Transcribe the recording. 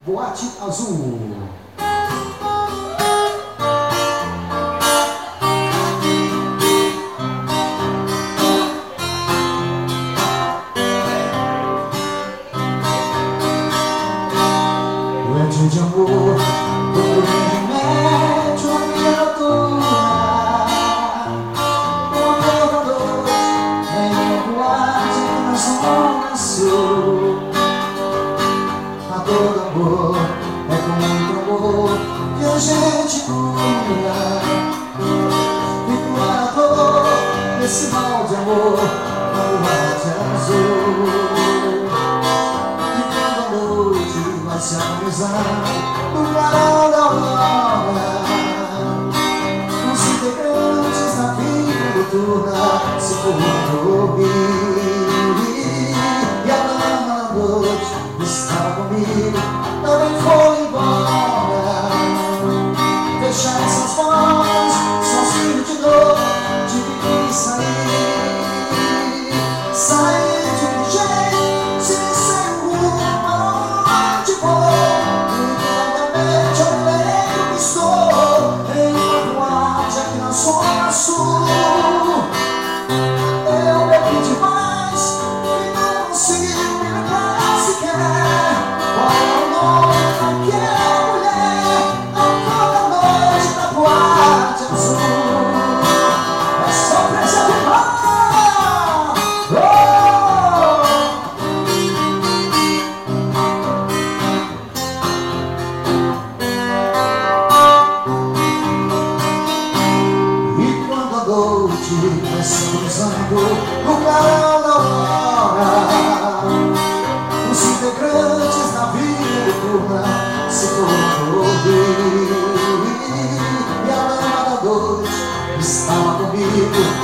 Boate Azul. Doente de amor, todo remédio me atua. Toda noite, nem uma boate que na zona sul. A todo amor, é com muito amor que a gente cura. Fico à dor desse mal de amor na boate azul. E quando a noite vai se amenizar no clarão da aurora, os integrantes da vida noturna se foram dormir. E a dama da noite estava comigo, também foi embora. Fechar essas portas, sozinho de dor, tive que sair. Sair de um jeito, sem rumo aonde vou. Internamente eu lembro que estou em uma boate aqui na zona sul. Eu bebi demais e não consigo me lembrar sequer qual é o nome daquela mulher. A toda noite na boate azul é só pressa de mar. E quando a noite vai se cruzando no clarão da aurora, os integrantes da vida noturna se foram dormir. E a dama da noite estava comigo,